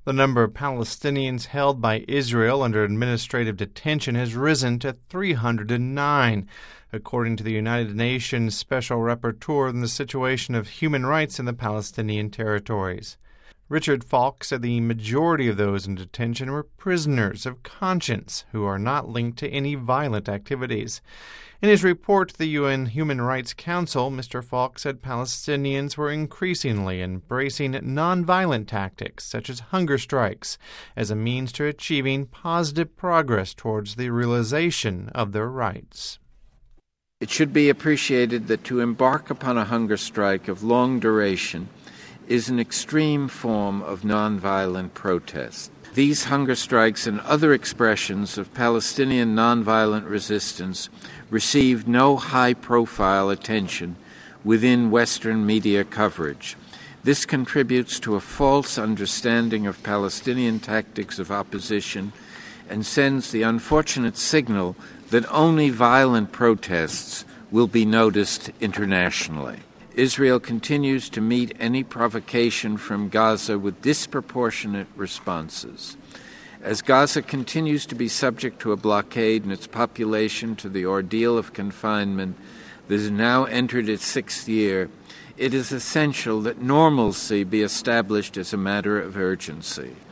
The number of Palestinians held by Israel under administrative detention has risen to 309, according to the United Nations Special Rapporteur on the situation of human rights in the Palestinian territories. Richard Falk said the majority of those in detention were prisoners of conscience who are not linked to any violent activities. In his report to the UN Human Rights Council, Mr. Falk said Palestinians were increasingly embracing nonviolent tactics such as hunger strikes as a means to achieving positive progress towards the realization of their rights. It should be appreciated that to embark upon a hunger strike of long duration is an extreme form of nonviolent protest. These hunger strikes and other expressions of Palestinian nonviolent resistance received no high-profile attention within Western media coverage. This contributes to a false understanding of Palestinian tactics of opposition and sends the unfortunate signal that only violent protests will be noticed internationally. Israel continues to meet any provocation from Gaza with disproportionate responses. As Gaza continues to be subject to a blockade and its population to the ordeal of confinement that has now entered its 6th year, it is essential that normalcy be established as a matter of urgency.